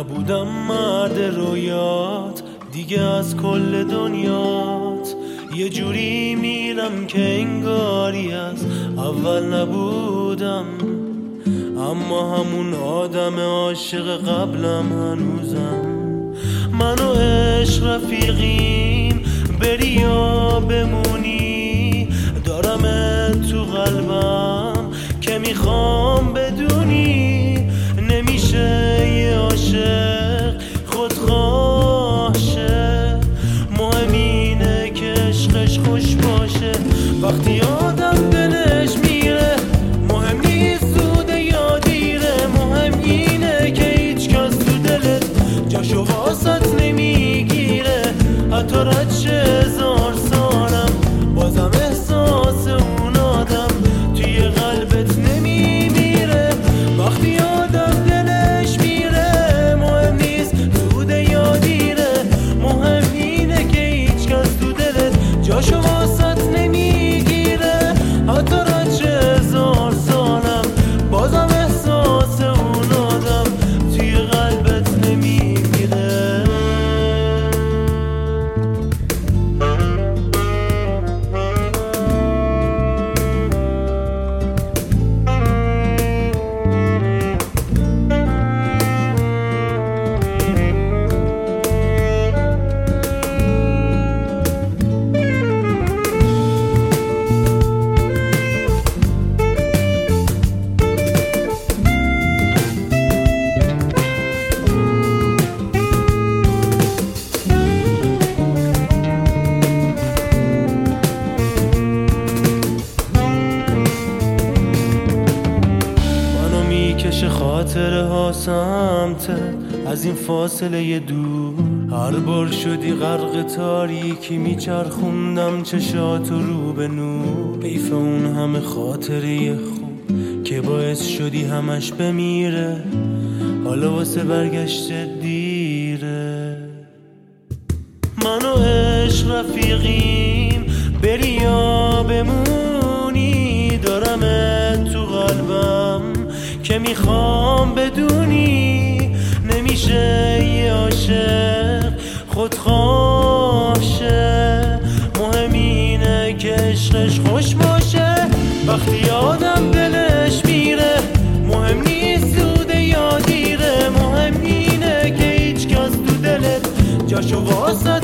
نبودم مرد رویات دیگه از کل دنیات، یه جوری میرم که انگاری از اول نبودم، اما همون آدم عاشق قبلم هنوزم. من و عشق رفیقیم، بری یا بمونی، دارم تو قلبم که میخوام بدونی، نمیشه یه عاشق خودخواه شه، مهم اینه که عشقش خوش باشه. وقتی آدم دلش میره مهم نیست زوده یا دیره، مهم اینه که هیچ کس تو دلت جاشو واسط نمیگیره. حتی رد شه 1000 سالم بازم احساس اون آدم توی قلبت نمیمیره. وقتی آدم دلش میره مهم نیست زوده یا دیره، مهم اینه که هیچ کس تو دلت جاشو واسط نمیگیره. حتی رد شه 1000 سالم بازم احساس اون آدم توی قلبت نمیمیره. میکشه خاطره ها سمتت از این فاصله دور، هر بار شدی غرق تاریکی میچرخوندم چشاتو رو به نور. حیف اون همه خاطره خوب که باعث شدی همش بمیره، حالا واسه برگشت دیره. من و عشق رفیقیم، بری یا بمونی، دارم تو قلبم که میخوام بدونی، نمیشه یه عاشق خودخواه شه، مهم اینه که عشقش خوش باشه. وقتی آدم دلش میره مهم نیست زوده یا دیره، مهم اینه که هیچ کس تو دلت جاشو واسط